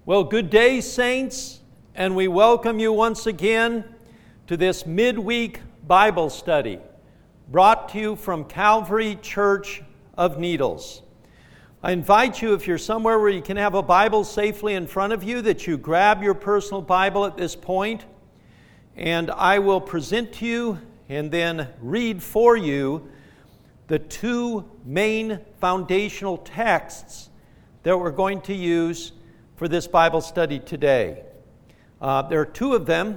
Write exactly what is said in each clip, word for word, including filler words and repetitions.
Well, good day, saints, and we welcome you once again to this midweek Bible study brought to you from Calvary Church of Needles. I invite you, if you're somewhere where you can have a Bible safely in front of you, that you grab your personal Bible at this point, and I will present to you and then read for you the two main foundational texts that we're going to use for this Bible study today. Uh, there are two of them,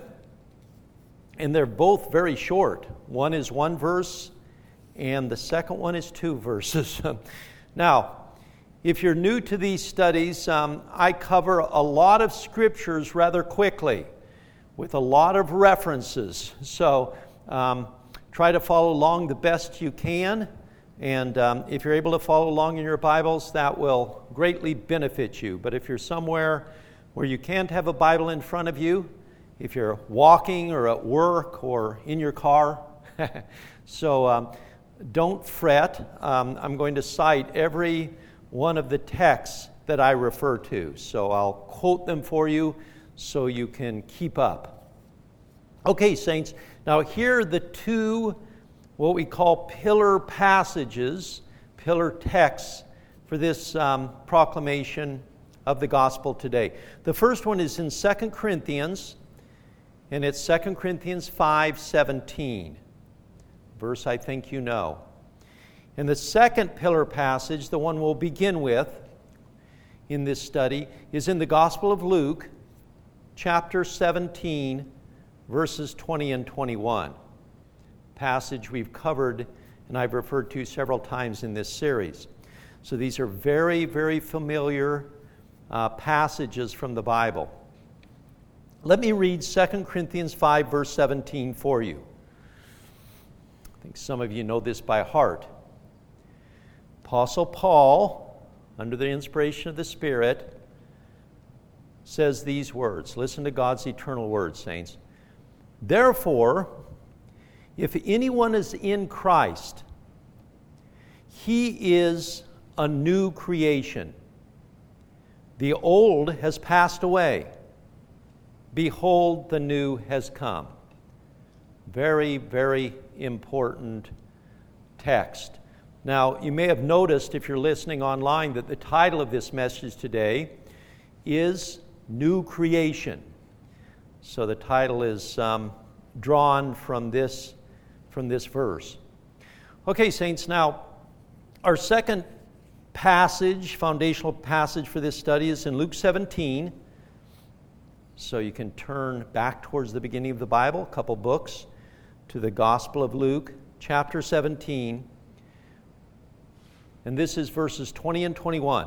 and they're both very short. One is one verse, and the second one is two verses. Now, if you're new to these studies, um, I cover a lot of scriptures rather quickly with a lot of references. So um, try to follow along the best you can. And um, if you're able to follow along in your Bibles, that will greatly benefit you. But if you're somewhere where you can't have a Bible in front of you, if you're walking or at work or in your car, so um, don't fret. Um, I'm going to cite every one of the texts that I refer to. So I'll quote them for you so you can keep up. Okay, saints, now here are the two what we call pillar passages, pillar texts for this um, proclamation of the gospel today. The first one is in Second Corinthians, and it's Second Corinthians five seventeen, verse I think you know. And the second pillar passage, the one we'll begin with in this study, is in the Gospel of Luke, chapter seventeen, verses twenty and twenty-one. Passage we've covered and I've referred to several times in this series. So these are very, very familiar uh, passages from the Bible. Let me read Second Corinthians five, verse seventeen for you. I think some of you know this by heart. Apostle Paul, under the inspiration of the Spirit, says these words. Listen to God's eternal words, saints. Therefore, if anyone is in Christ, he is a new creation. The old has passed away. Behold, the new has come. Very, very important text. Now, you may have noticed, if you're listening online, that the title of this message today is New Creation. So the title is um, drawn from this from this verse. Okay, saints, now our second passage, foundational passage for this study is in Luke seventeen. So you can turn back towards the beginning of the Bible, a couple books, to the Gospel of Luke, chapter seventeen. And this is verses twenty and twenty-one.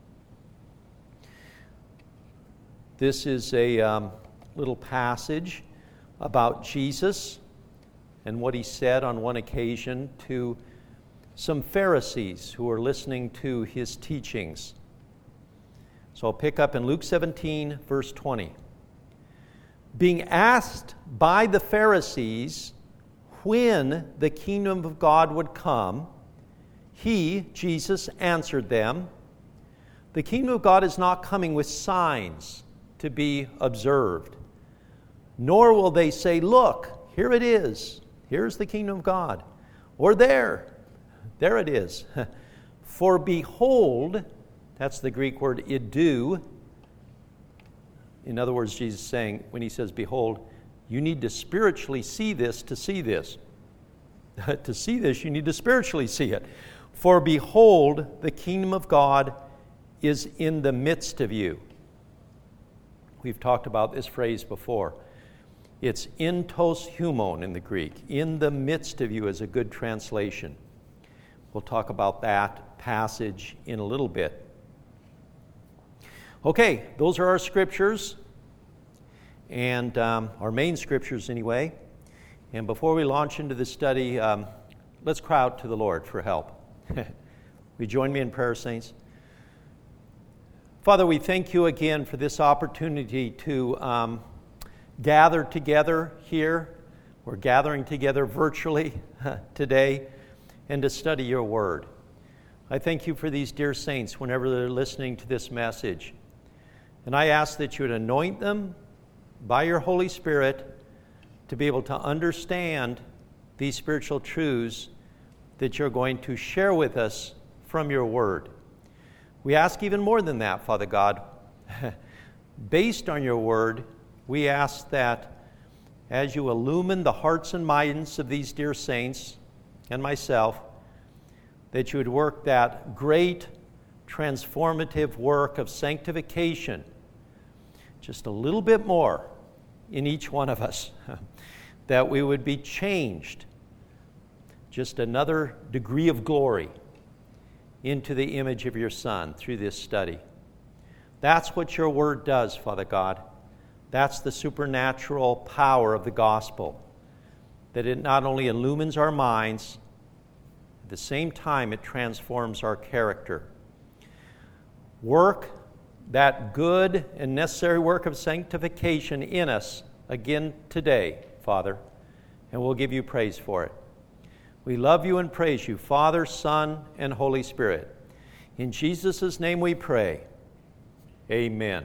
This is a um, little passage about Jesus and what he said on one occasion to some Pharisees who were listening to his teachings. So I'll pick up in Luke seventeen, verse twenty. Being asked by the Pharisees when the kingdom of God would come, he, Jesus, answered them, the kingdom of God is not coming with signs to be observed, nor will they say, look, here it is. Here's the kingdom of God. Or there. There it is. For behold, that's the Greek word idu. In other words, Jesus is saying, when he says behold, you need to spiritually see this to see this. To see this, you need to spiritually see it. For behold, the kingdom of God is in the midst of you. We've talked about this phrase before. It's entos humon in the Greek. In the midst of you is a good translation. We'll talk about that passage in a little bit. Okay, those are our scriptures, and um, our main scriptures anyway. And before we launch into the study, um, let's cry out to the Lord for help. Will you join me in prayer, saints? Father, we thank you again for this opportunity to um, gather together here. We're gathering together virtually today and to study your word. I thank you for these dear saints whenever they're listening to this message. And I ask that you would anoint them by your Holy Spirit to be able to understand these spiritual truths that you're going to share with us from your word. We ask even more than that, Father God. Based on your word, we ask that as you illumine the hearts and minds of these dear saints and myself, that you would work that great transformative work of sanctification just a little bit more in each one of us, that we would be changed just another degree of glory into the image of your Son through this study. That's what your word does, Father God. That's the supernatural power of the gospel, that it not only illumines our minds, at the same time it transforms our character. Work that good and necessary work of sanctification in us again today, Father, and we'll give you praise for it. We love you and praise you, Father, Son, and Holy Spirit. In Jesus' name we pray. Amen.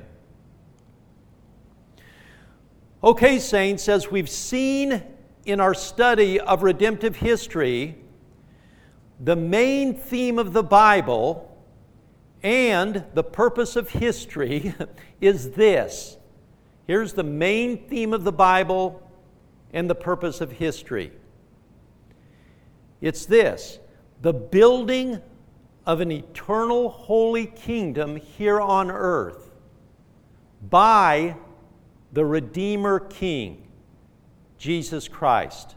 Okay, saints, as we've seen in our study of redemptive history, the main theme of the Bible and the purpose of history is this. Here's the main theme of the Bible and the purpose of history. It's this: the building of an eternal holy kingdom here on earth by the Redeemer King, Jesus Christ.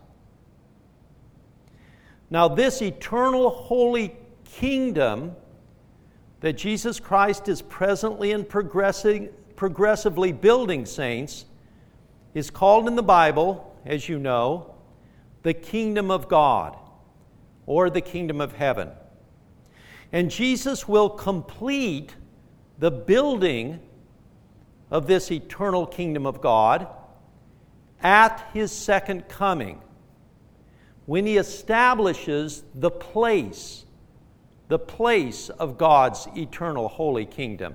Now, this eternal holy kingdom that Jesus Christ is presently and progressing, progressively building, saints, is called in the Bible, as you know, the kingdom of God, or the kingdom of heaven. And Jesus will complete the building of this eternal kingdom of God at his second coming, when he establishes the place, the place of God's eternal holy kingdom.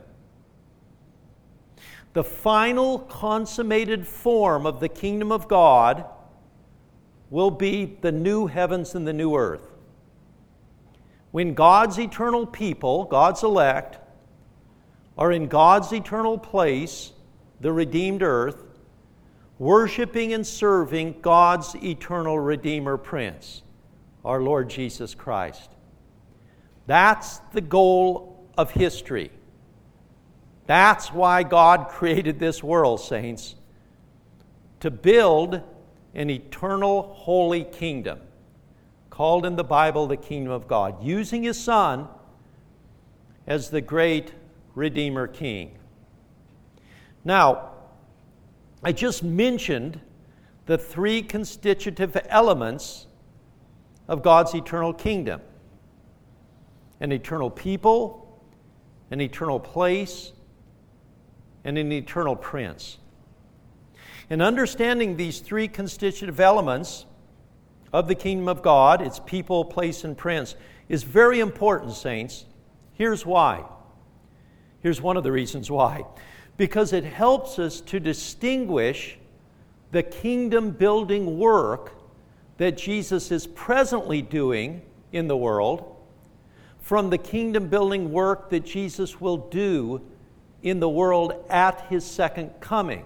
The final consummated form of the kingdom of God will be the new heavens and the new earth, when God's eternal people, God's elect, are in God's eternal place, the redeemed earth, worshiping and serving God's eternal Redeemer Prince, our Lord Jesus Christ. That's the goal of history. That's why God created this world, saints, to build an eternal holy kingdom, called in the Bible the kingdom of God, using his Son as the great Redeemer King. Now, I just mentioned the three constitutive elements of God's eternal kingdom: an eternal people, an eternal place, and an eternal prince. In understanding these three constitutive elements of the kingdom of God, its people, place, and prince, is very important, saints. Here's why. Here's one of the reasons why. Because it helps us to distinguish the kingdom-building work that Jesus is presently doing in the world from the kingdom-building work that Jesus will do in the world at his second coming.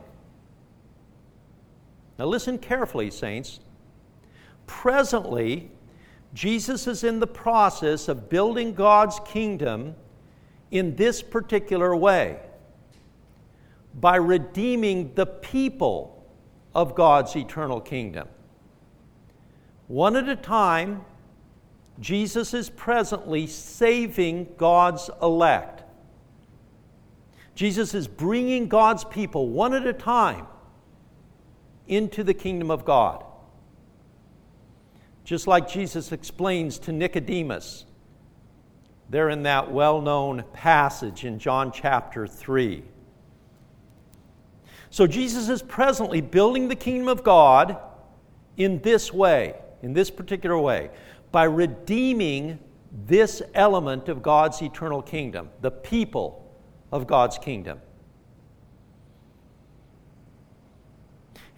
Now listen carefully, saints. Presently, Jesus is in the process of building God's kingdom in this particular way, by redeeming the people of God's eternal kingdom. One at a time, Jesus is presently saving God's elect. Jesus is bringing God's people one at a time into the kingdom of God. Just like Jesus explains to Nicodemus there in that well-known passage in John chapter three. So Jesus is presently building the kingdom of God in this way, in this particular way, by redeeming this element of God's eternal kingdom, the people of God's kingdom.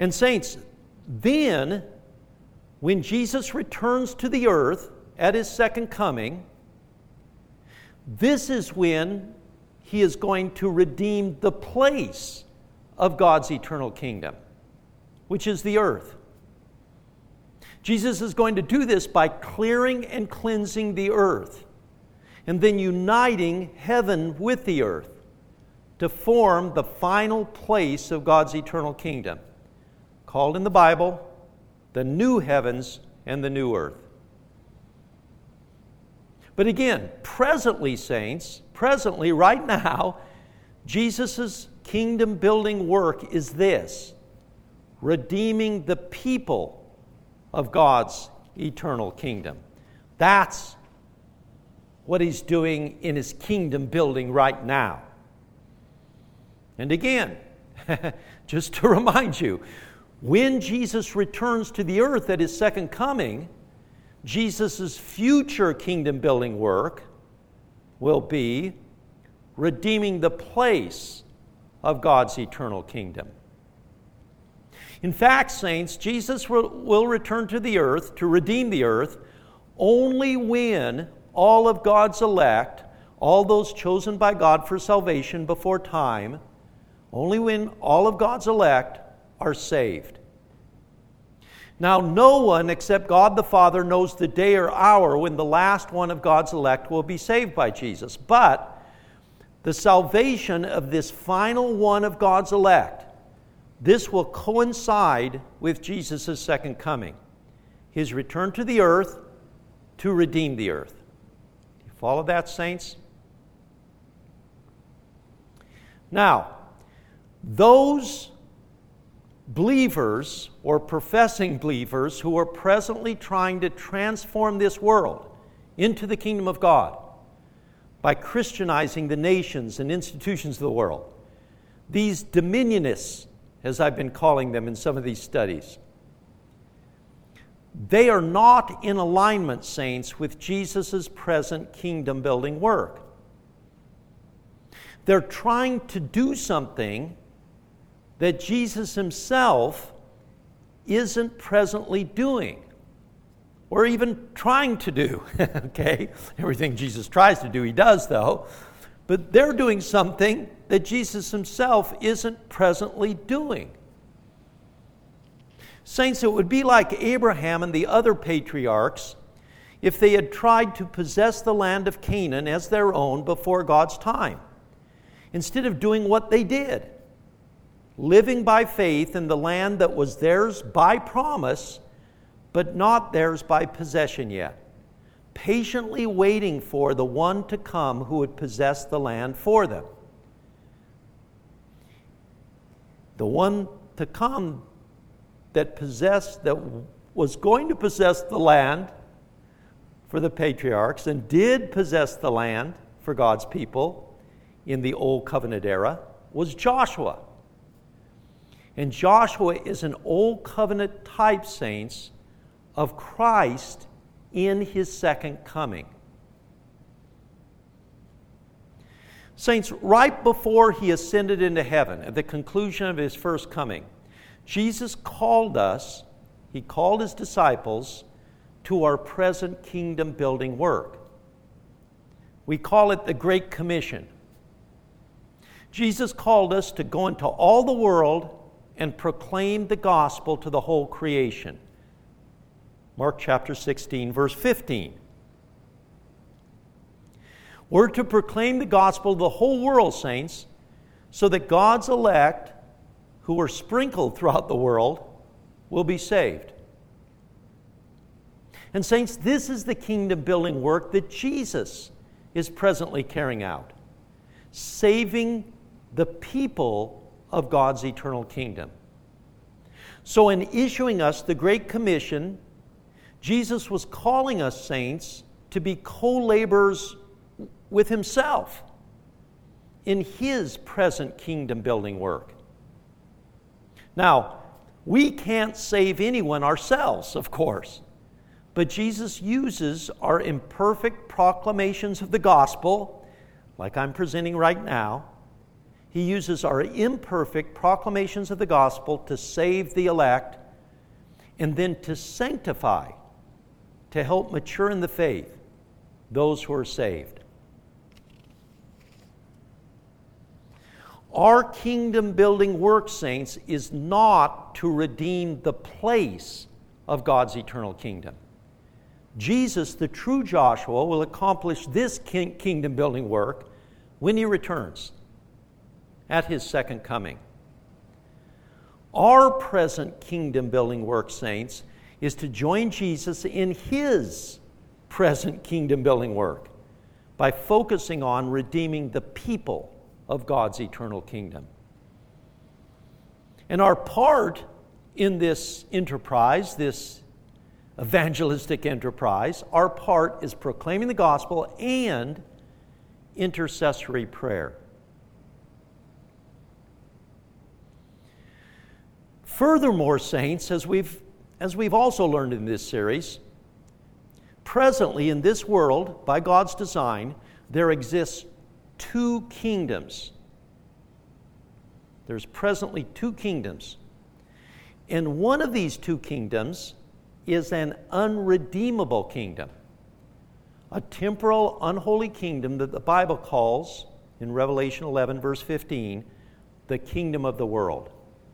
And saints, then, when Jesus returns to the earth at his second coming, this is when he is going to redeem the place of God's eternal kingdom, which is the earth. Jesus is going to do this by clearing and cleansing the earth, and then uniting heaven with the earth to form the final place of God's eternal kingdom, called in the Bible the new heavens and the new earth. But again, presently, saints, presently, right now, Jesus' kingdom-building work is this: redeeming the people of God's eternal kingdom. That's what he's doing in his kingdom building right now. And again, just to remind you, when Jesus returns to the earth at his second coming, Jesus' future kingdom building work will be redeeming the place of God's eternal kingdom. In fact, saints, Jesus will return to the earth to redeem the earth only when all of God's elect, all those chosen by God for salvation before time, only when all of God's elect are saved. Now, no one except God the Father knows the day or hour when the last one of God's elect will be saved by Jesus. But the salvation of this final one of God's elect, this will coincide with Jesus' second coming, his return to the earth to redeem the earth. Do you follow that, saints? Now, those believers or professing believers who are presently trying to transform this world into the kingdom of God by Christianizing the nations and institutions of the world, these dominionists, as I've been calling them in some of these studies, they are not in alignment, saints, with Jesus' present kingdom-building work. They're trying to do something that Jesus himself isn't presently doing, or even trying to do. Okay? Everything Jesus tries to do, he does, though. But they're doing something that Jesus himself isn't presently doing. Saints, it would be like Abraham and the other patriarchs if they had tried to possess the land of Canaan as their own before God's time, instead of doing what they did, living by faith in the land that was theirs by promise, but not theirs by possession yet, patiently waiting for the one to come who would possess the land for them. The one to come that possessed, that was going to possess the land for the patriarchs and did possess the land for God's people in the Old Covenant era was Joshua. And Joshua is an Old Covenant type, saints, of Christ in his second coming. Saints, right before he ascended into heaven, at the conclusion of his first coming, Jesus called us, he called his disciples to our present kingdom-building work. We call it the Great Commission. Jesus called us to go into all the world and proclaim the gospel to the whole creation. Mark chapter sixteen, verse fifteen. We're to proclaim the gospel to the whole world, saints, so that God's elect, who are sprinkled throughout the world, will be saved. And saints, this is the kingdom-building work that Jesus is presently carrying out, saving the people of God's eternal kingdom. So in issuing us the Great Commission, Jesus was calling us, saints, to be co-laborers with himself in his present kingdom-building work. Now, we can't save anyone ourselves, of course, but Jesus uses our imperfect proclamations of the gospel, like I'm presenting right now, He uses our imperfect proclamations of the gospel to save the elect and then to sanctify, to help mature in the faith those who are saved. Our kingdom-building work, saints, is not to redeem the place of God's eternal kingdom. Jesus, the true Joshua, will accomplish this king- kingdom-building work when he returns at his second coming. Our present kingdom-building work, saints, is to join Jesus in his present kingdom-building work by focusing on redeeming the people of God's eternal kingdom. And our part in this enterprise, this evangelistic enterprise, our part is proclaiming the gospel and intercessory prayer. Furthermore, saints, as we've, as we've also learned in this series, presently in this world, by God's design, there exists two kingdoms. There's presently two kingdoms. And one of these two kingdoms is an unredeemable kingdom, a temporal, unholy kingdom that the Bible calls, in Revelation eleven, verse fifteen, the kingdom of the world.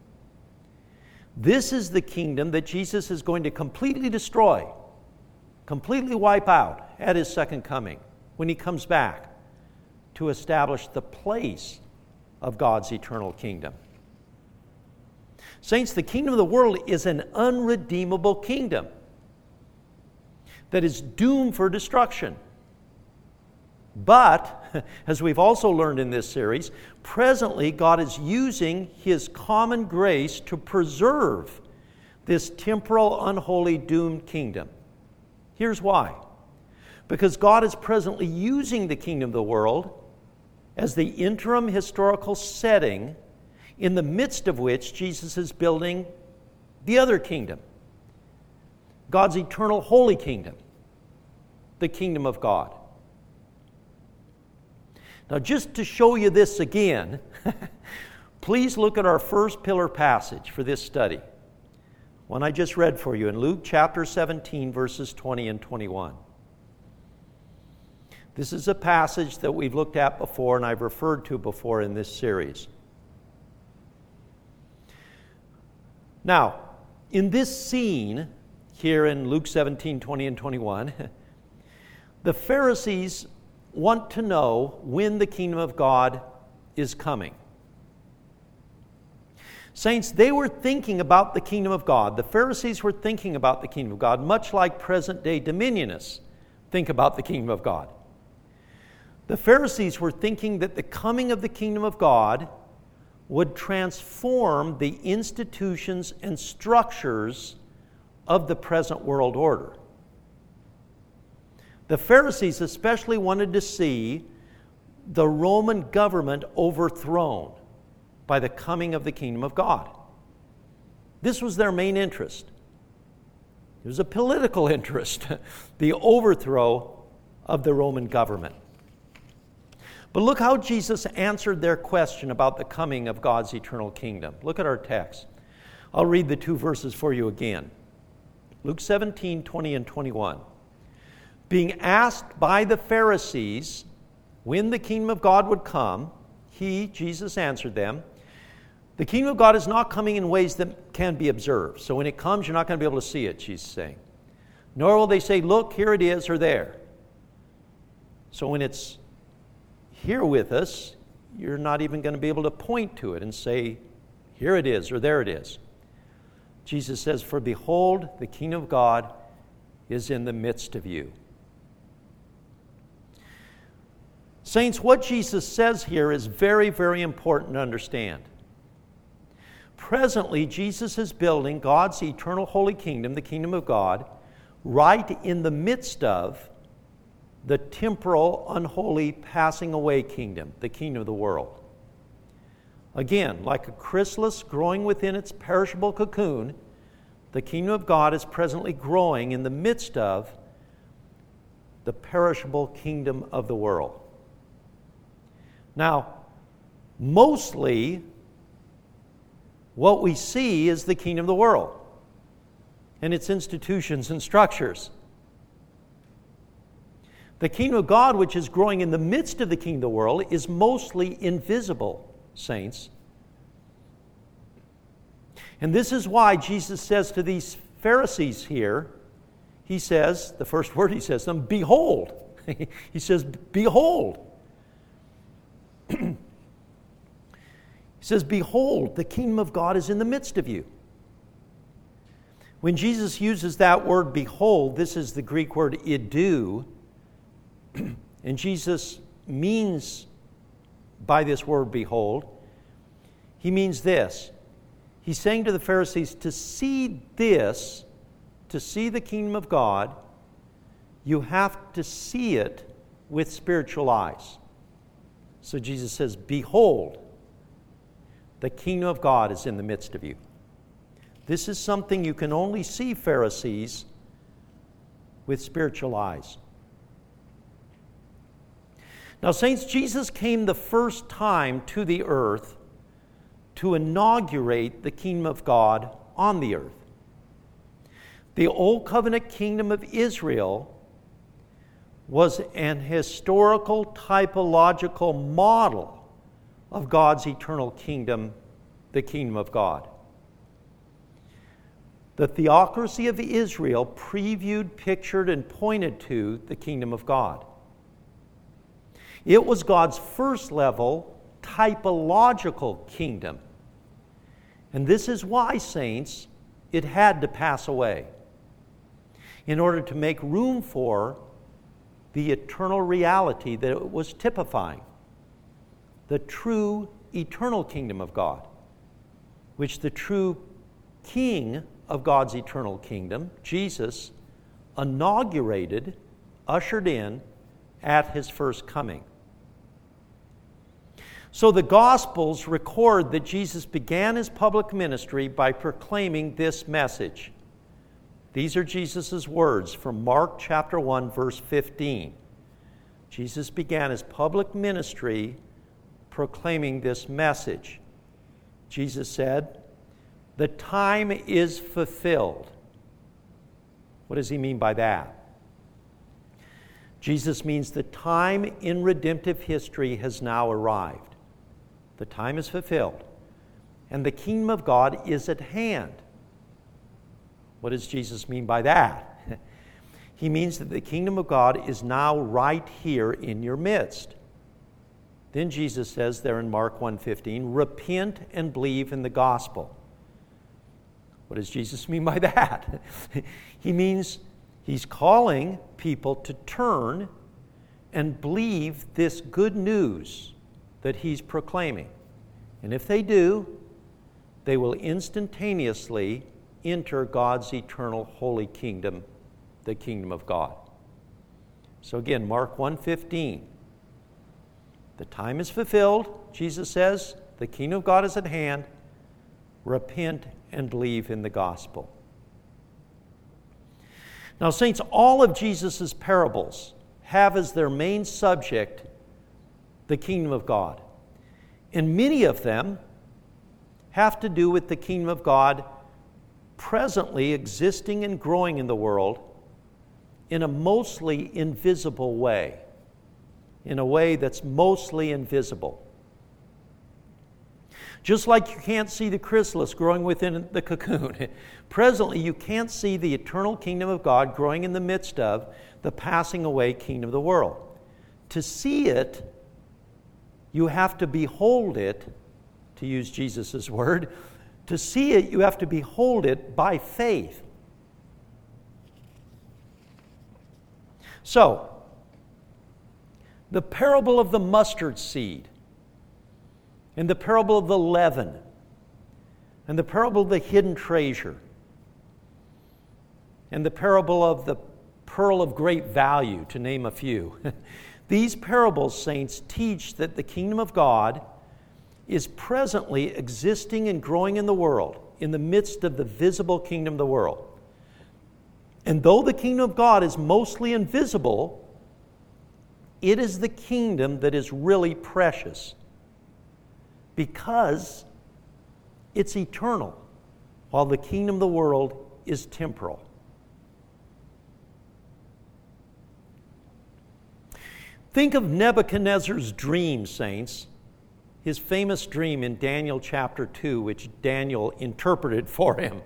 This is the kingdom that Jesus is going to completely destroy, completely wipe out at his second coming, when he comes back to establish the place of God's eternal kingdom. Saints, the kingdom of the world is an unredeemable kingdom that is doomed for destruction. But, as we've also learned in this series, presently God is using his common grace to preserve this temporal, unholy, doomed kingdom. Here's why. Because God is presently using the kingdom of the world as the interim historical setting in the midst of which Jesus is building the other kingdom, God's eternal holy kingdom, the kingdom of God. Now, just to show you this again, please look at our first pillar passage for this study, one I just read for you in Luke chapter seventeen, verses twenty and twenty-one. This is a passage that we've looked at before and I've referred to before in this series. Now, in this scene here in Luke seventeen, twenty and twenty-one, the Pharisees want to know when the kingdom of God is coming. Saints, they were thinking about the kingdom of God. The Pharisees were thinking about the kingdom of God, much like present-day dominionists think about the kingdom of God. The Pharisees were thinking that the coming of the kingdom of God would transform the institutions and structures of the present world order. The Pharisees especially wanted to see the Roman government overthrown by the coming of the kingdom of God. This was their main interest. It was a political interest, the overthrow of the Roman government. But look how Jesus answered their question about the coming of God's eternal kingdom. Look at our text. I'll read the two verses for you again. Luke seventeen, twenty and twenty-one. Being asked by the Pharisees when the kingdom of God would come, he, Jesus, answered them, the kingdom of God is not coming in ways that can be observed. So when it comes, you're not going to be able to see it, Jesus is saying. Nor will they say, look, here it is, or there. So when it's here with us, you're not even going to be able to point to it and say, here it is, or there it is. Jesus says, for behold, the kingdom of God is in the midst of you. Saints, what Jesus says here is very, very important to understand. Presently, Jesus is building God's eternal holy kingdom, the kingdom of God, right in the midst of the temporal, unholy, passing away kingdom, the kingdom of the world. Again, like a chrysalis growing within its perishable cocoon, the kingdom of God is presently growing in the midst of the perishable kingdom of the world. Now, mostly what we see is the kingdom of the world and its institutions and structures. The kingdom of God, which is growing in the midst of the kingdom of the world, is mostly invisible, saints. And this is why Jesus says to these Pharisees here, he says, the first word he says to them, behold. He says, behold. He says, behold, the kingdom of God is in the midst of you. When Jesus uses that word behold, this is the Greek word idou, and Jesus means by this word behold, he means this. He's saying to the Pharisees, to see this, to see the kingdom of God, you have to see it with spiritual eyes. So Jesus says, behold, the kingdom of God is in the midst of you. This is something you can only see, Pharisees, with spiritual eyes. Now, saints, Jesus came the first time to the earth to inaugurate the kingdom of God on the earth. The Old Covenant kingdom of Israel was an historical, typological model of God's eternal kingdom, the kingdom of God. The theocracy of Israel previewed, pictured, and pointed to the kingdom of God. It was God's first level typological kingdom. And this is why, saints, it had to pass away in order to make room for the eternal reality that it was typifying, the true eternal kingdom of God, which the true king of God's eternal kingdom, Jesus, inaugurated, ushered in at his first coming. So the Gospels record that Jesus began his public ministry by proclaiming this message. These are Jesus' words from Mark chapter one, verse fifteen. Jesus began his public ministry proclaiming this message. Jesus said, "The time is fulfilled." What does he mean by that? Jesus means the time in redemptive history has now arrived. The time is fulfilled, and the kingdom of God is at hand. What does Jesus mean by that? He means that the kingdom of God is now right here in your midst. Then Jesus says there in Mark one fifteen, repent and believe in the gospel. What does Jesus mean by that? He means he's calling people to turn and believe this good news that he's proclaiming. And if they do, they will instantaneously enter God's eternal holy kingdom, the kingdom of God. So again, Mark one fifteen. The time is fulfilled, Jesus says. The kingdom of God is at hand. Repent and believe in the gospel. Now, saints, all of Jesus' parables have as their main subject the kingdom of God. And many of them have to do with the kingdom of God presently existing and growing in the world in a mostly invisible way, in a way that's mostly invisible. Just like you can't see the chrysalis growing within the cocoon, presently you can't see the eternal kingdom of God growing in the midst of the passing away kingdom of the world. To see it, you have to behold it, to use Jesus' word. To see it, you have to behold it by faith. So, the parable of the mustard seed, and the parable of the leaven, and the parable of the hidden treasure, and the parable of the pearl of great value, to name a few. These parables, saints, teach that the kingdom of God is presently existing and growing in the world, in the midst of the visible kingdom of the world. And though the kingdom of God is mostly invisible, it is the kingdom that is really precious. because it's eternal, while the kingdom of the world is temporal. Think of Nebuchadnezzar's dream, saints. His famous dream in Daniel chapter two, which Daniel interpreted for him.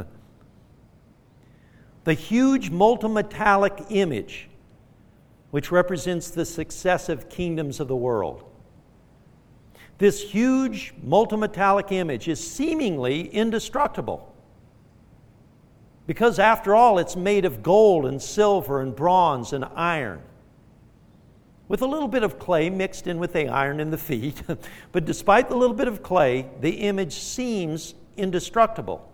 The huge multimetallic image, which represents the successive kingdoms of the world. This huge multimetallic image is seemingly indestructible, because after all, it's made of gold and silver and bronze and iron, with a little bit of clay mixed in with the iron in the feet. But despite the little bit of clay, the image seems indestructible.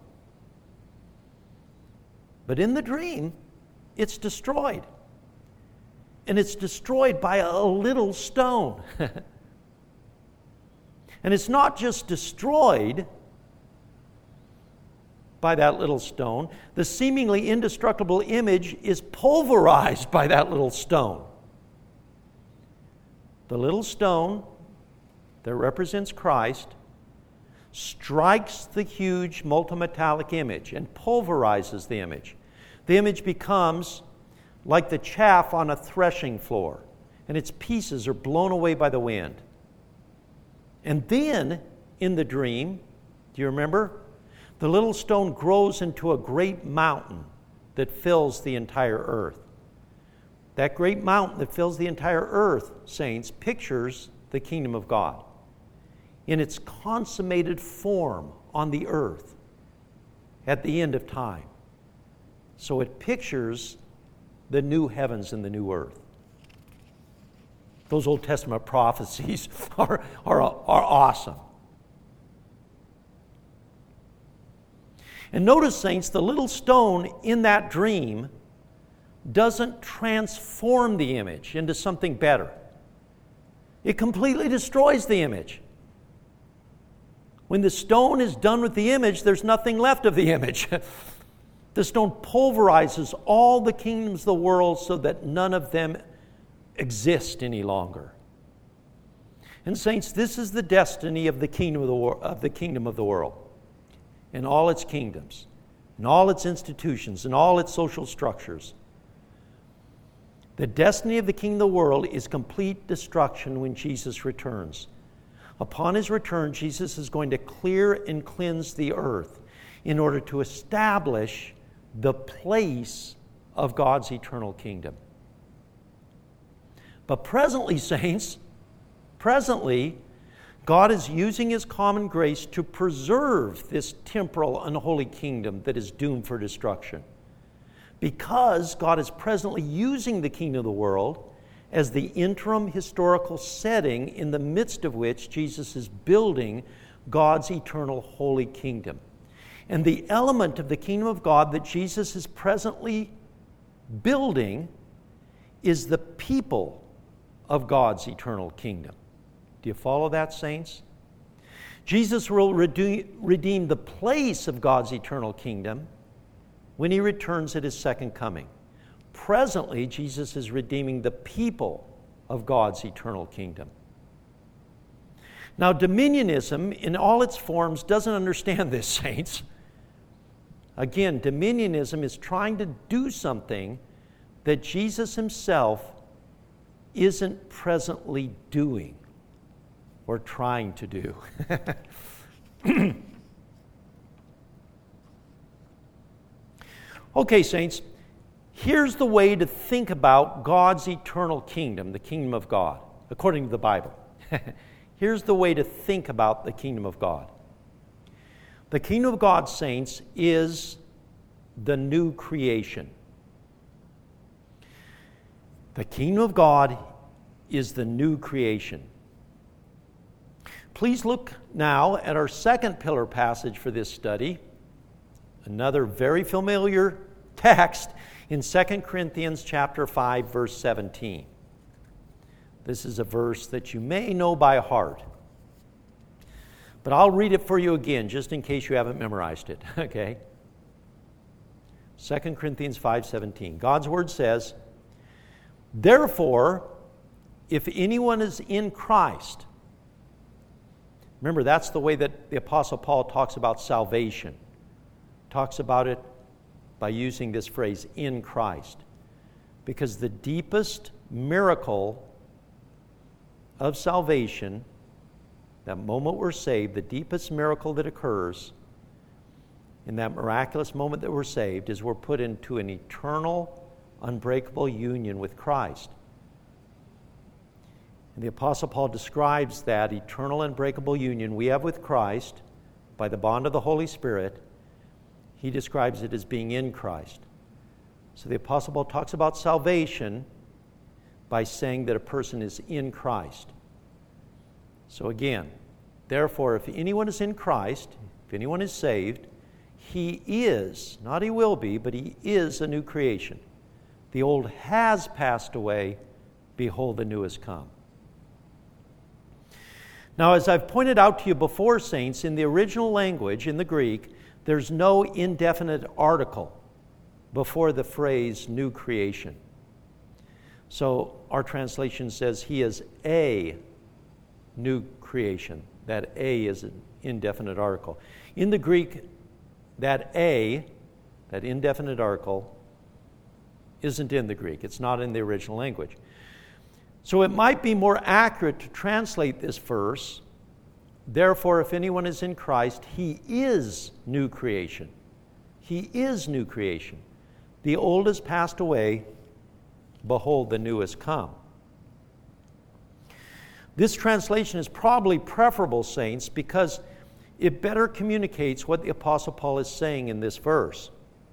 But in the dream, it's destroyed. And it's destroyed by a little stone. And it's not just destroyed by that little stone. The seemingly indestructible image is pulverized by that little stone. The little stone that represents Christ strikes the huge multimetallic image and pulverizes the image. The image becomes like the chaff on a threshing floor, and its pieces are blown away by the wind. And then, in the dream, do you remember? The little stone grows into a great mountain that fills the entire earth. That great mountain that fills the entire earth, saints, pictures the kingdom of God in its consummated form on the earth at the end of time. So it pictures the new heavens and the new earth. Those Old Testament prophecies are, are, are awesome. And notice, saints, the little stone in that dream doesn't transform the image into something better. It completely destroys the image. When the stone is done with the image, there's nothing left of the image. The stone pulverizes all the kingdoms of the world so that none of them exist any longer. And saints, this is the destiny of the kingdom of the, wor- of the kingdom of the world, and all its kingdoms, and all its institutions, and all its social structures. The destiny of the kingdom of the world is complete destruction when Jesus returns. Upon his return, Jesus is going to clear and cleanse the earth in order to establish the place of God's eternal kingdom. But presently, saints, presently, God is using his common grace to preserve this temporal, unholy kingdom that is doomed for destruction. Because God is presently using the kingdom of the world as the interim historical setting in the midst of which Jesus is building God's eternal holy kingdom. And the element of the kingdom of God that Jesus is presently building is the people of God's eternal kingdom. Do you follow that, saints? Jesus will redeem the place of God's eternal kingdom when he returns at his second coming. Presently, Jesus is redeeming the people of God's eternal kingdom. Now, dominionism in all its forms doesn't understand this, saints. Again, dominionism is trying to do something that Jesus himself isn't presently doing or trying to do. Okay, saints, here's the way to think about God's eternal kingdom, the kingdom of God, according to the Bible. Here's the way to think about the kingdom of God. The kingdom of God, saints, is the new creation. The kingdom of God is the new creation. Please look now at our second pillar passage for this study, another very familiar text in Second Corinthians chapter five, verse seventeen. This is a verse that you may know by heart, but I'll read it for you again just in case you haven't memorized it, okay? Second Corinthians five seventeen. God's word says, "Therefore, if anyone is in Christ, Remember, that's the way that the Apostle Paul talks about salvation. Talks about it by using this phrase, in Christ. Because the deepest miracle of salvation, that moment we're saved, the deepest miracle that occurs in that miraculous moment that we're saved is we're put into an eternal, unbreakable union with Christ. And the Apostle Paul describes that eternal, unbreakable union we have with Christ by the bond of the Holy Spirit. He describes it as being in Christ. So the Apostle Paul talks about salvation by saying that a person is in Christ. So again, therefore, if anyone is in Christ, if anyone is saved, he is, not he will be, but he is a new creation. The old has passed away, behold, the new has come. Now, as I've pointed out to you before, saints, in the original language, in the Greek, there's no indefinite article before the phrase new creation. So our translation says he is a new creation. That a is an indefinite article. In the Greek, that a, that indefinite article, isn't in the Greek. It's not in the original language. So it might be more accurate to translate this verse, therefore, if anyone is in Christ, he is new creation. He is new creation. The old has passed away, behold, the new has come. This translation is probably preferable, saints, because it better communicates what the Apostle Paul is saying in this verse.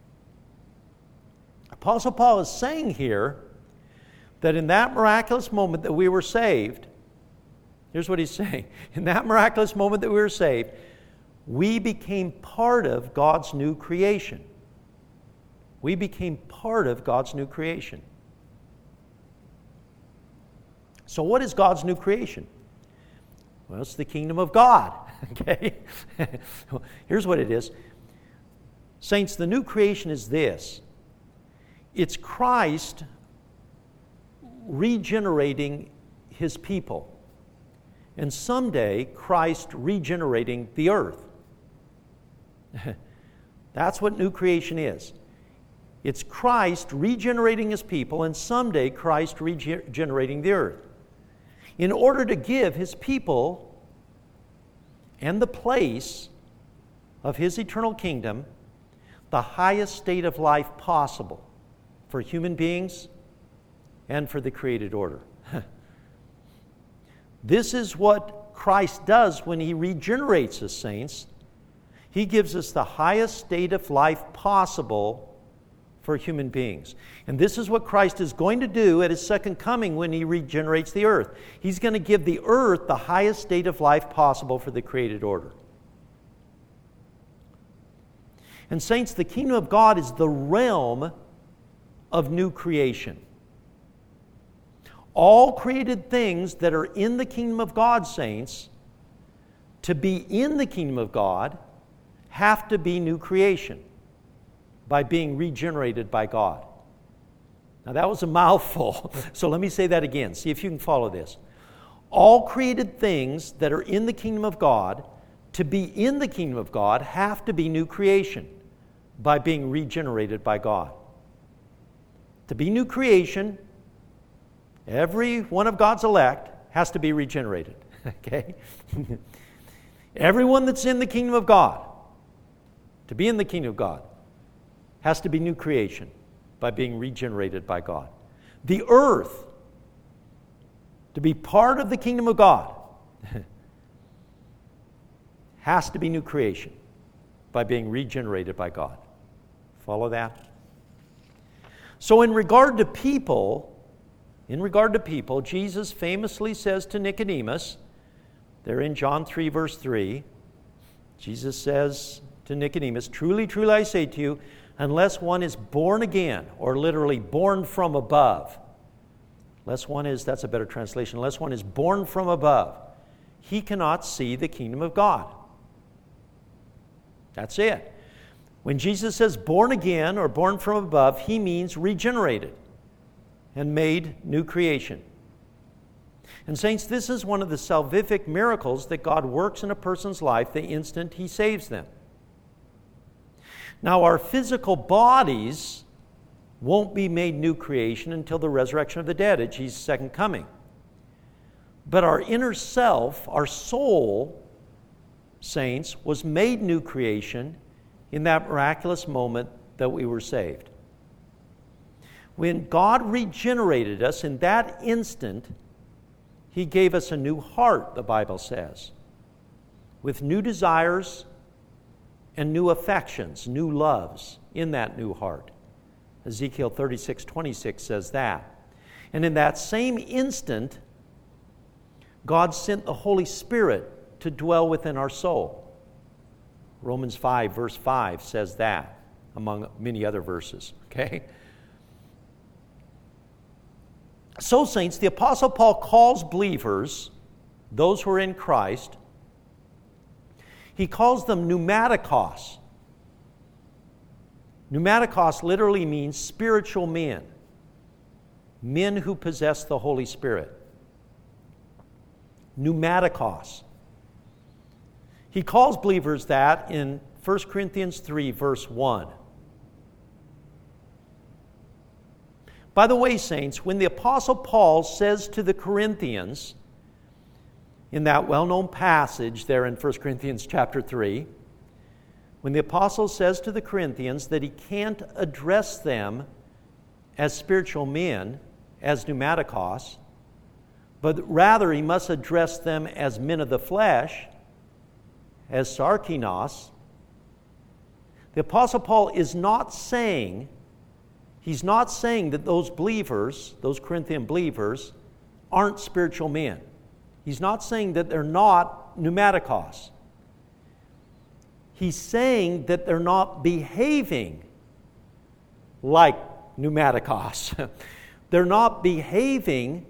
Apostle Paul is saying here that in that miraculous moment that we were saved, here's what he's saying. In that miraculous moment that we were saved, we became part of God's new creation. We became part of God's new creation. So what is God's new creation? Well, it's the kingdom of God. Okay? Here's what it is. Saints, the new creation is this. It's Christ regenerating his people. And someday, Christ regenerating the earth. That's what new creation is. It's Christ regenerating his people, and someday Christ regenerating the earth. In order to give his people and the place of his eternal kingdom the highest state of life possible for human beings and for the created order. This is what Christ does when he regenerates us, saints. He gives us the highest state of life possible for human beings. And this is what Christ is going to do at his second coming when he regenerates the earth. He's going to give the earth the highest state of life possible for the created order. And saints, the kingdom of God is the realm of new creation. All created things that are in the kingdom of God, saints, to be in the kingdom of God, have to be new creation by being regenerated by God. Now that was a mouthful, so let me say that again. See if you can follow this. All created things that are in the kingdom of God, to be in the kingdom of God, have to be new creation by being regenerated by God. To be new creation, every one of God's elect has to be regenerated. Okay? Everyone that's in the kingdom of God, to be in the kingdom of God, has to be new creation by being regenerated by God. The earth, to be part of the kingdom of God, has to be new creation by being regenerated by God. Follow that? So in regard to people, in regard to people, Jesus famously says to Nicodemus, there in John three, verse three, Jesus says to Nicodemus, "Truly, truly, I say to you, unless one is born again," or literally born from above, unless one is, that's a better translation, unless one is born from above, he cannot see the kingdom of God. That's it. When Jesus says born again or born from above, he means regenerated and made new creation. And saints, this is one of the salvific miracles that God works in a person's life the instant he saves them. Now, our physical bodies won't be made new creation until the resurrection of the dead at Jesus' second coming. But our inner self, our soul, saints, was made new creation in that miraculous moment that we were saved. When God regenerated us, in that instant, He gave us a new heart, the Bible says, with new desires and new affections, new loves in that new heart. Ezekiel thirty-six twenty-six says that. And in that same instant, God sent the Holy Spirit to dwell within our soul. Romans five, verse five says that, among many other verses. Okay? So, saints, the Apostle Paul calls believers, those who are in Christ, he calls them pneumatikos. Pneumatikos literally means spiritual men, men who possess the Holy Spirit. Pneumatikos. He calls believers that in First Corinthians three, verse one. By the way, saints, when the Apostle Paul says to the Corinthians, in that well-known passage there in First Corinthians chapter three, when the Apostle says to the Corinthians that he can't address them as spiritual men, as pneumatikos, but rather he must address them as men of the flesh, as sarkinos, the Apostle Paul is not saying, he's not saying that those believers, those Corinthian believers, aren't spiritual men. He's not saying that they're not pneumatikos. He's saying that they're not behaving like pneumatikos. They're not behaving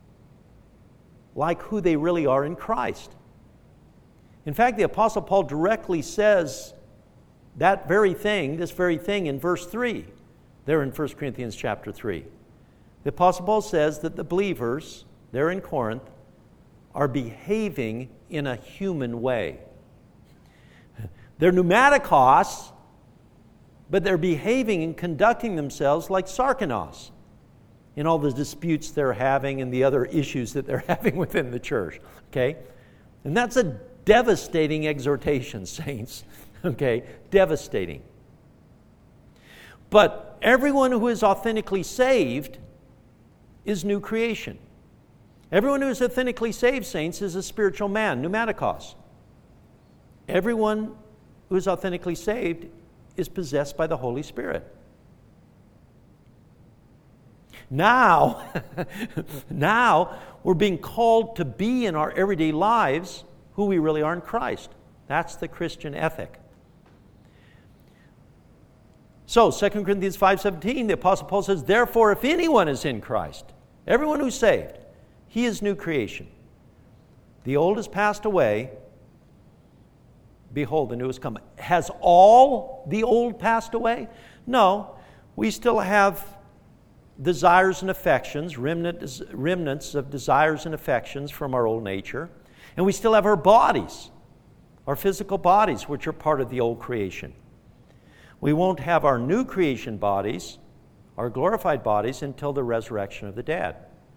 like who they really are in Christ. In fact, the Apostle Paul directly says that very thing, this very thing in verse three, there in First Corinthians chapter three. The Apostle Paul says that the believers there in Corinth are behaving in a human way. They're pneumatikos, but they're behaving and conducting themselves like sarkinos in all the disputes they're having and the other issues that they're having within the church. Okay? And that's a devastating exhortation, saints. Okay? Devastating. But everyone who is authentically saved is new creation. Everyone who is authentically saved, saints, is a spiritual man, pneumatikos. Everyone who is authentically saved is possessed by the Holy Spirit. Now, now we're being called to be in our everyday lives who we really are in Christ. That's the Christian ethic. So, Second Corinthians five seventeen, the Apostle Paul says, therefore, if anyone is in Christ, everyone who's saved, he is new creation. The old has passed away. Behold, the new has come. Has all the old passed away? No. We still have desires and affections, remnant, remnants of desires and affections from our old nature. And we still have our bodies, our physical bodies, which are part of the old creation. We won't have our new creation bodies, our glorified bodies, until the resurrection of the dead.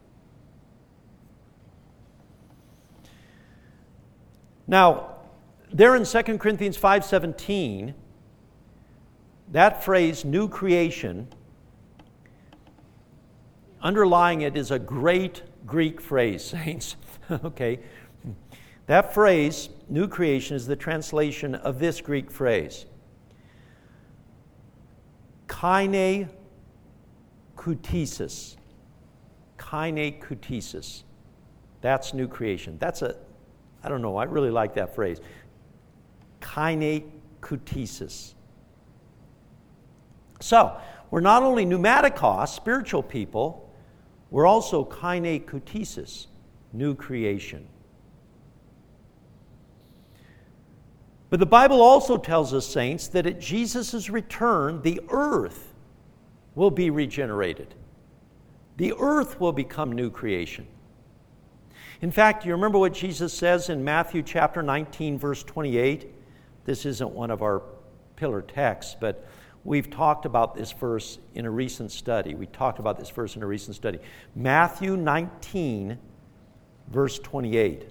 Now, there in Second Corinthians five seventeen, that phrase, new creation, underlying it is a great Greek phrase, saints. Okay? That phrase, new creation, is the translation of this Greek phrase. Kaine kutesis. Kaine kutesis. That's new creation. That's a, I don't know, I really like that phrase. Kaine kutesis. So, we're not only pneumatikos, spiritual people, we're also kaine kutesis, new creation. But the Bible also tells us, saints, that at Jesus' return, the earth will be regenerated. The earth will become new creation. In fact, you remember what Jesus says in Matthew chapter nineteen, verse twenty-eight? This isn't one of our pillar texts, but we've talked about this verse in a recent study. We talked about this verse in a recent study. Matthew nineteen, verse twenty-eight.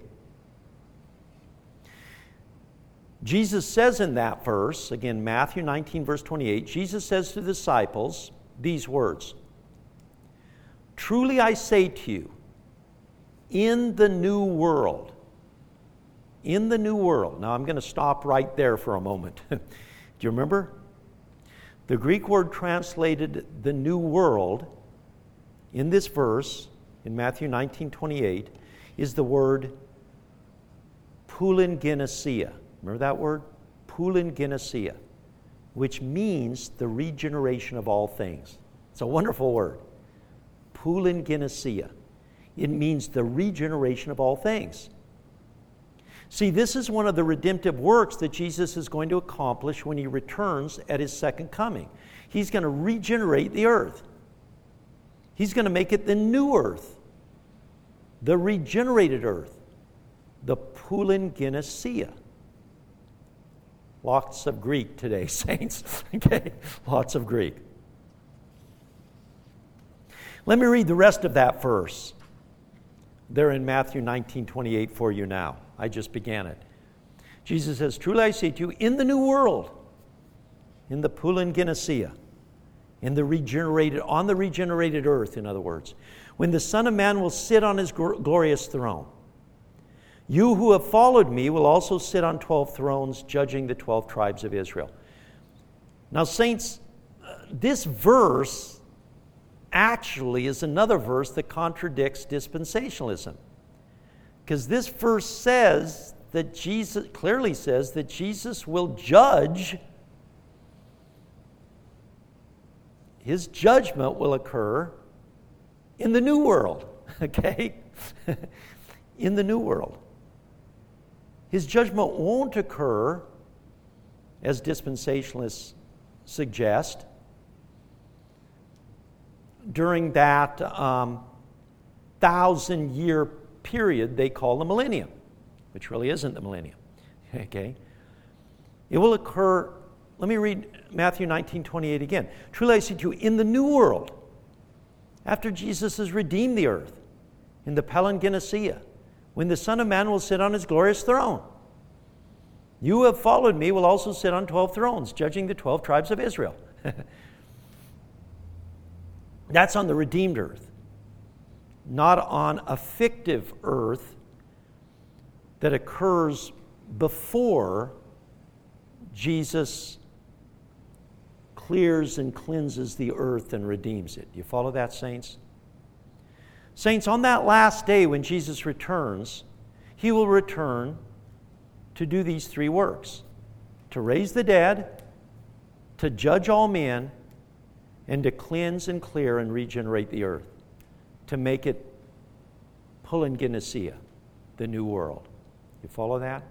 Jesus says in that verse, again, Matthew nineteen, verse twenty-eight, Jesus says to the disciples these words, "Truly I say to you, in the new world," in the new world. Now I'm going to stop right there for a moment. Do you remember? The Greek word translated the new world in this verse, in Matthew nineteen twenty-eight, is the word poulingenesia. Remember that word? Poulingenesia, which means the regeneration of all things. It's a wonderful word. Poulingenesia. It means the regeneration of all things. See, this is one of the redemptive works that Jesus is going to accomplish when he returns at his second coming. He's going to regenerate the earth. He's going to make it the new earth, the regenerated earth, the poulingenesia. Lots of Greek today, saints. Okay, lots of Greek. Let me read the rest of that verse. They're in Matthew nineteen twenty-eight for you now. I just began it. Jesus says, "Truly I say to you, in the new world, in the poulingenesia, in the regenerated, on the regenerated earth, in other words, when the Son of Man will sit on his glorious throne, you who have followed me will also sit on twelve thrones, judging the twelve tribes of Israel." Now, saints, this verse actually is another verse that contradicts dispensationalism. Because this verse says that Jesus, clearly says that Jesus will judge. His judgment will occur in the new world, okay? In the new world. His judgment won't occur, as dispensationalists suggest, during that um, thousand-year period they call the millennium, which really isn't the millennium. Okay? It will occur, let me read Matthew nineteen twenty-eight again. "Truly I say to you, in the new world, after Jesus has redeemed the earth, in the poulingenesia, when the Son of Man will sit on his glorious throne, you who have followed me will also sit on twelve thrones, judging the twelve tribes of Israel." That's on the redeemed earth, not on a fictive earth that occurs before Jesus clears and cleanses the earth and redeems it. You follow that, saints? Saints, on that last day when Jesus returns, he will return to do these three works: to raise the dead, to judge all men, and to cleanse and clear and regenerate the earth, to make it poulingenesia, the new world. You follow that?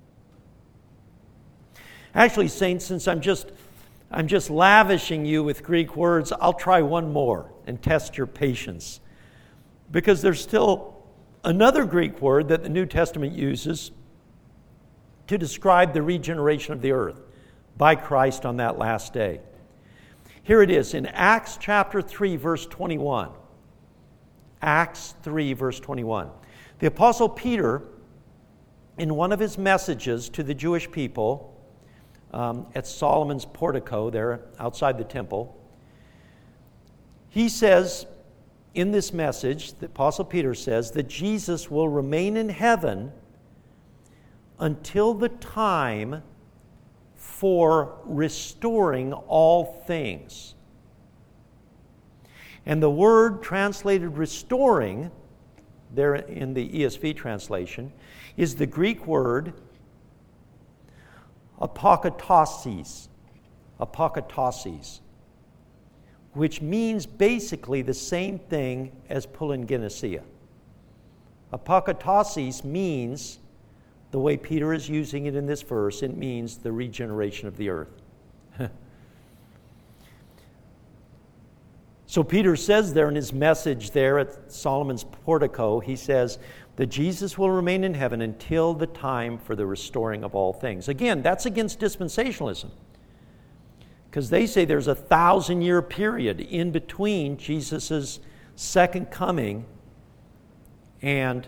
Actually, saints, since I'm just I'm just lavishing you with Greek words, I'll try one more and test your patience. Because there's still another Greek word that the New Testament uses to describe the regeneration of the earth by Christ on that last day. Here it is in Acts chapter three, verse twenty-one. Acts three, verse twenty-one. The Apostle Peter, in one of his messages to the Jewish people um, at Solomon's portico there outside the temple, he says in this message, the Apostle Peter says that Jesus will remain in heaven until the time for restoring all things. And the word translated restoring, there in the E S V translation, is the Greek word apokatasis, apokatasis, which means basically the same thing as poulingenesia. Apokatasis means, the way Peter is using it in this verse, it means the regeneration of the earth. So Peter says there in his message there at Solomon's portico, he says, that Jesus will remain in heaven until the time for the restoring of all things. Again, that's against dispensationalism, because they say there's a thousand-year period in between Jesus' second coming and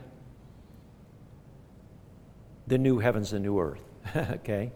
the new heavens and new earth. Okay?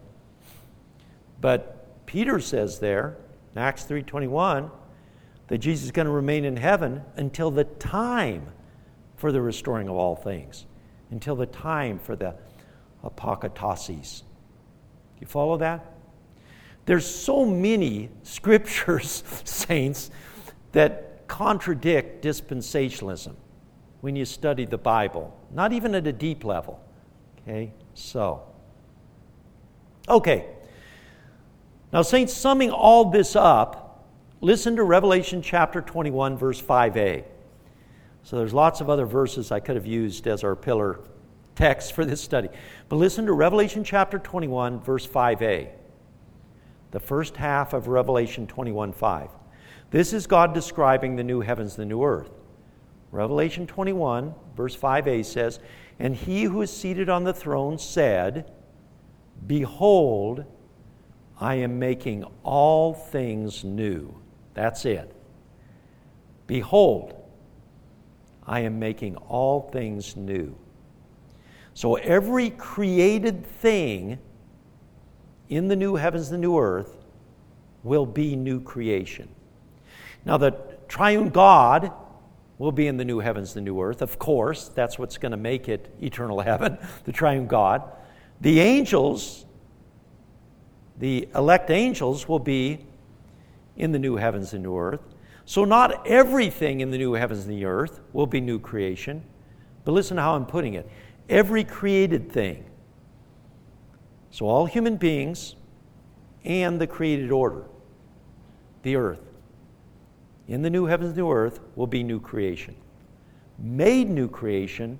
But Peter says there, in Acts three twenty-one, that Jesus is going to remain in heaven until the time for the restoring of all things, until the time for the apokatasis. You follow that? There's so many scriptures, saints, that contradict dispensationalism when you study the Bible, not even at a deep level. Okay, so. Okay. Now, saints, summing all this up, listen to Revelation chapter twenty-one, verse five a. So there's lots of other verses I could have used as our pillar text for this study. But listen to Revelation chapter twenty-one, verse five a. The first half of Revelation twenty-one five. This is God describing the new heavens, the new earth. Revelation twenty-one, verse five a says, "And he who is seated on the throne said, Behold, I am making all things new." That's it. Behold, I am making all things new. So every created thing in the new heavens, the new earth, will be new creation. Now, the triune God will be in the new heavens, the new earth. Of course, that's what's going to make it eternal heaven, the triune God. The angels, the elect angels, will be in the new heavens and new earth. So not everything in the new heavens and the earth will be new creation. But listen to how I'm putting it. Every created thing. So all human beings and the created order, the earth, in the new heavens and new earth will be new creation. Made new creation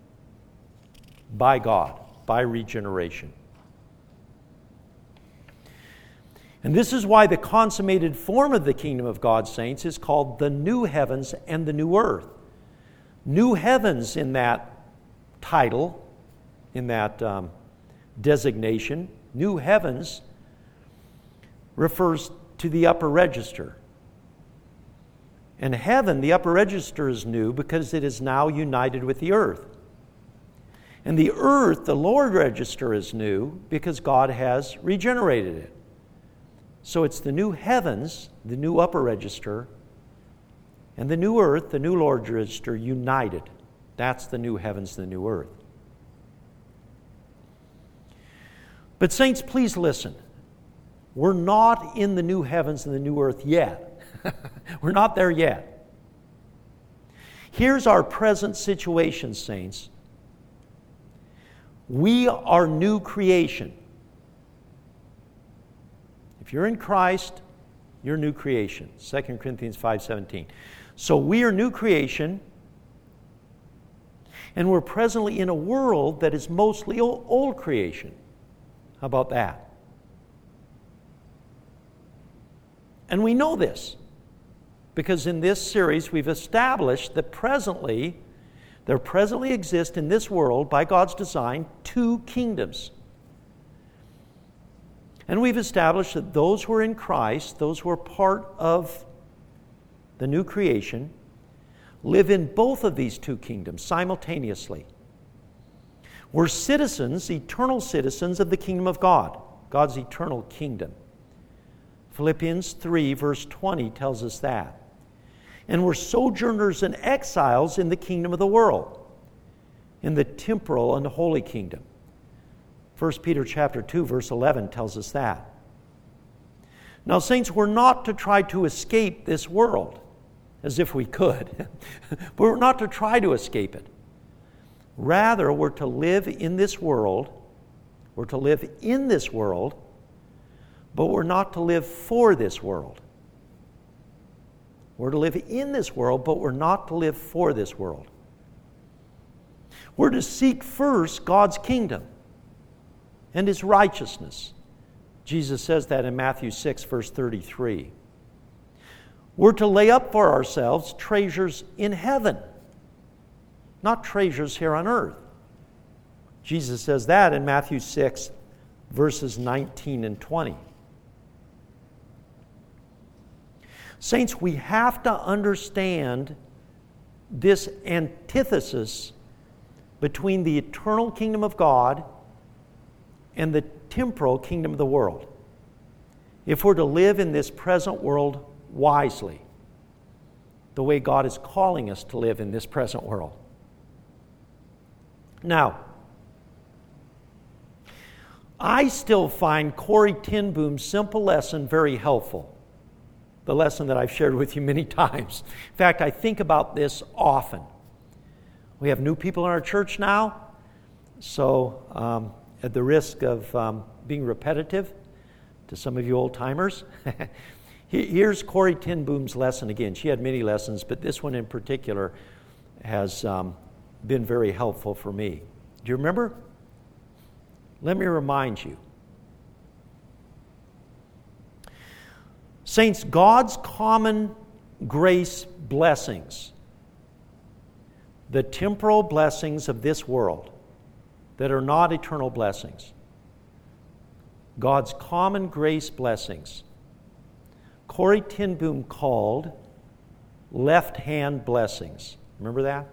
by God, by regeneration. And this is why the consummated form of the kingdom of God, saints, is called the new heavens and the new earth. New heavens in that title, in that um, designation, new heavens refers to the upper register. And heaven, the upper register, is new because it is now united with the earth. And the earth, the lower register, is new because God has regenerated it. So it's the new heavens, the new upper register, and the new earth, the new lower register, united. That's the new heavens, the new earth. But saints, please listen. We're not in the new heavens and the new earth yet. We're not there yet. Here's our present situation, saints. We are new creation. If you're in Christ, you're new creation. Second Corinthians five seventeen. So we are new creation, and we're presently in a world that is mostly old creation. How about that? And we know this because in this series we've established that presently, there presently exist in this world, by God's design, two kingdoms. And we've established that those who are in Christ, those who are part of the new creation, live in both of these two kingdoms simultaneously. We're citizens, eternal citizens of the kingdom of God, God's eternal kingdom. Philippians three, verse twenty tells us that. And we're sojourners and exiles in the kingdom of the world, in the temporal and holy kingdom. First Peter chapter two, verse eleven tells us that. Now, saints, we're not to try to escape this world, as if we could. But we're not to try to escape it. Rather, we're to live in this world. We're to live in this world, but we're not to live for this world. We're to live in this world, but we're not to live for this world. We're to seek first God's kingdom and His righteousness. Jesus says that in Matthew six, verse thirty-three. We're to lay up for ourselves treasures in heaven. not treasures here on earth. Jesus says that in Matthew six, verses nineteen and twenty. Saints, we have to understand this antithesis between the eternal kingdom of God and the temporal kingdom of the world, if we're to live in this present world wisely, the way God is calling us to live in this present world. Now, I still find Corrie ten Boom's simple lesson very helpful. The lesson that I've shared with you many times. In fact, I think about this often. We have new people in our church now, so um, at the risk of um, being repetitive to some of you old-timers, here's Corrie ten Boom's lesson again. She had many lessons, but this one in particular has um, been very helpful for me. Do you remember? Let me remind you. Saints, God's common grace blessings, the temporal blessings of this world that are not eternal blessings, God's common grace blessings, Corrie ten Boom called left-hand blessings. Remember that?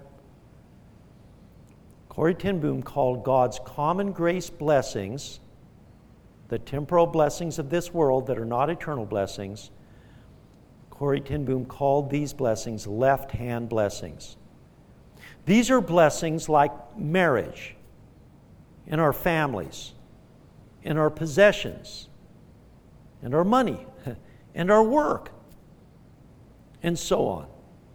Corrie ten Boom called God's common grace blessings, the temporal blessings of this world that are not eternal blessings, Corrie ten Boom called these blessings left-hand blessings. These are blessings like marriage, in our families, in our possessions, in our money, and our work, and so on.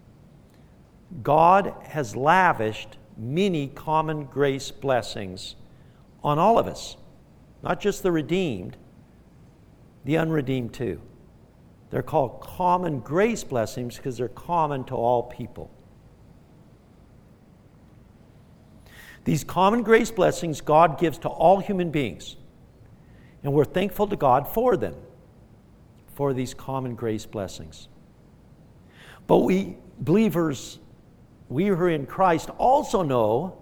God has lavished many common grace blessings on all of us. Not just the redeemed, the unredeemed too. They're called common grace blessings because they're common to all people. These common grace blessings God gives to all human beings. And we're thankful to God for them, for these common grace blessings. But we believers, we who are in Christ, also know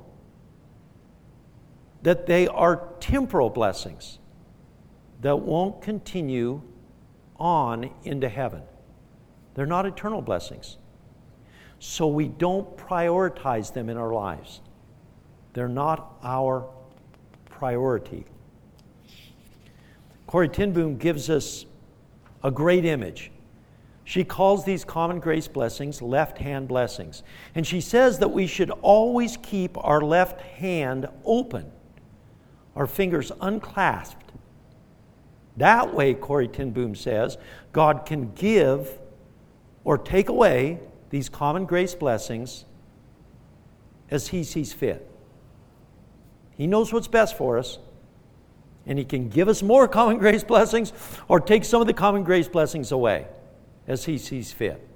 that they are temporal blessings that won't continue on into heaven. They're not eternal blessings. So we don't prioritize them in our lives. They're not our priority. Corrie ten Boom gives us a great image. She calls these common grace blessings left-hand blessings. And she says that we should always keep our left hand open, our fingers unclasped. That way, Corrie ten Boom says, God can give or take away these common grace blessings as He sees fit. He knows what's best for us, and He can give us more common grace blessings or take some of the common grace blessings away as He sees fit.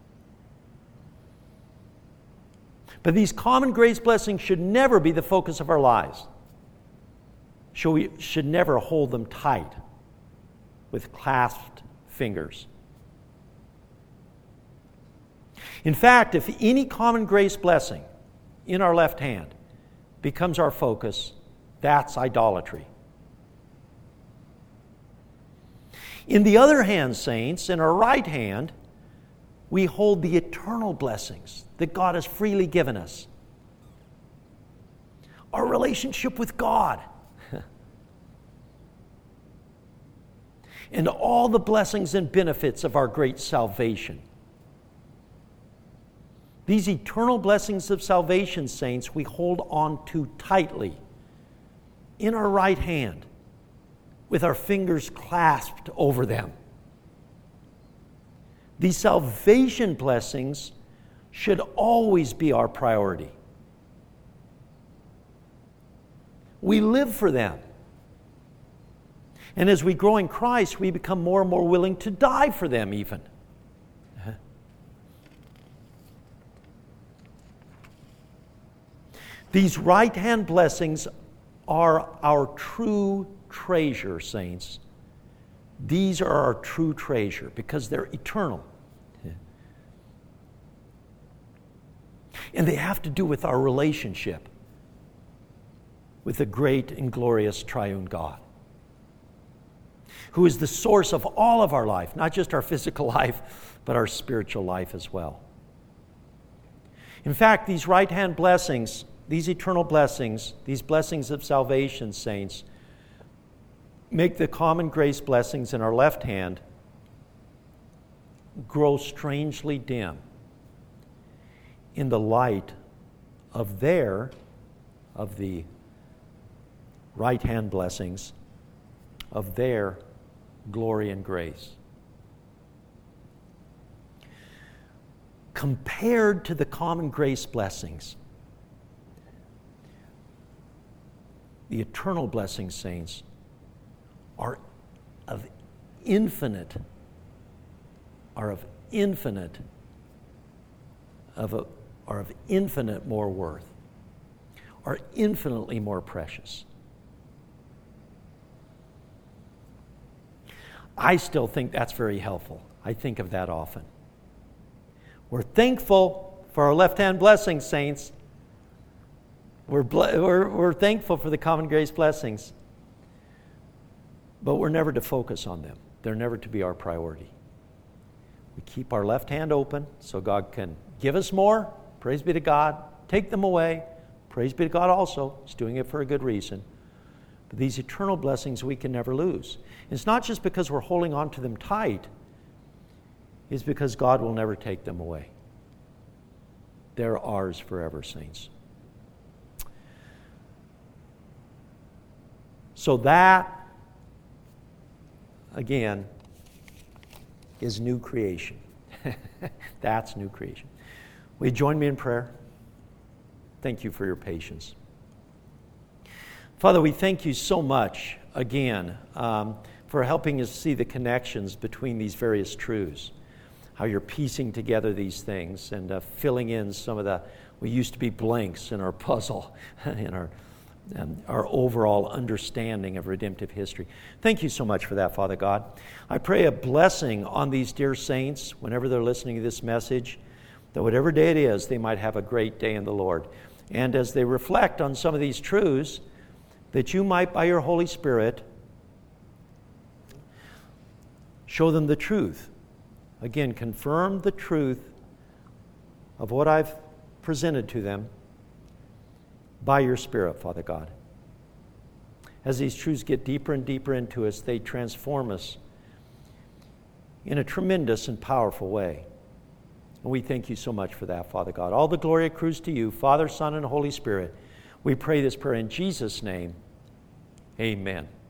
But these common grace blessings should never be the focus of our lives. So we should never hold them tight with clasped fingers. In fact, if any common grace blessing in our left hand becomes our focus, that's idolatry. In the other hand, saints, in our right hand, we hold the eternal blessings that God has freely given us. Our relationship with God. And all the blessings and benefits of our great salvation. These eternal blessings of salvation, saints, we hold on to tightly in our right hand with our fingers clasped over them. These salvation blessings should always be our priority. We live for them. And as we grow in Christ, we become more and more willing to die for them even. These right-hand blessings are our true treasure, saints. These are our true treasure because they're eternal. And they have to do with our relationship with the great and glorious triune God, who is the source of all of our life, not just our physical life, but our spiritual life as well. In fact, these right-hand blessings, these eternal blessings, these blessings of salvation, saints, make the common grace blessings in our left hand grow strangely dim in the light of their, of the right-hand blessings, of their glory and grace. Compared to the common grace blessings, the eternal blessings, saints, are of infinite, are of infinite, of a, are of infinite more worth, are infinitely more precious. I still think that's very helpful. I think of that often. We're thankful for our left-hand blessings, saints. We're, ble- we're, we're thankful for the common grace blessings. But we're never to focus on them. They're never to be our priority. We keep our left hand open so God can give us more. Praise be to God. Take them away. Praise be to God also. He's doing it for a good reason. But these eternal blessings we can never lose. It's not just because we're holding on to them tight. It's because God will never take them away. They're ours forever, saints. So that, again, is new creation. That's new creation. Will you join me in prayer? Thank you for your patience. Father, we thank you so much, again, um, for helping us see the connections between these various truths, how you're piecing together these things and uh, filling in some of the, what used to be blanks in our puzzle, in our Um, our overall understanding of redemptive history. Thank you so much for that, Father God. I pray a blessing on these dear saints whenever they're listening to this message, that whatever day it is, they might have a great day in the Lord. And as they reflect on some of these truths, that you might, by your Holy Spirit, show them the truth. Again, confirm the truth of what I've presented to them by your Spirit, Father God. As these truths get deeper and deeper into us, they transform us in a tremendous and powerful way. And we thank you so much for that, Father God. All the glory accrues to you, Father, Son, and Holy Spirit. We pray this prayer in Jesus' name. Amen.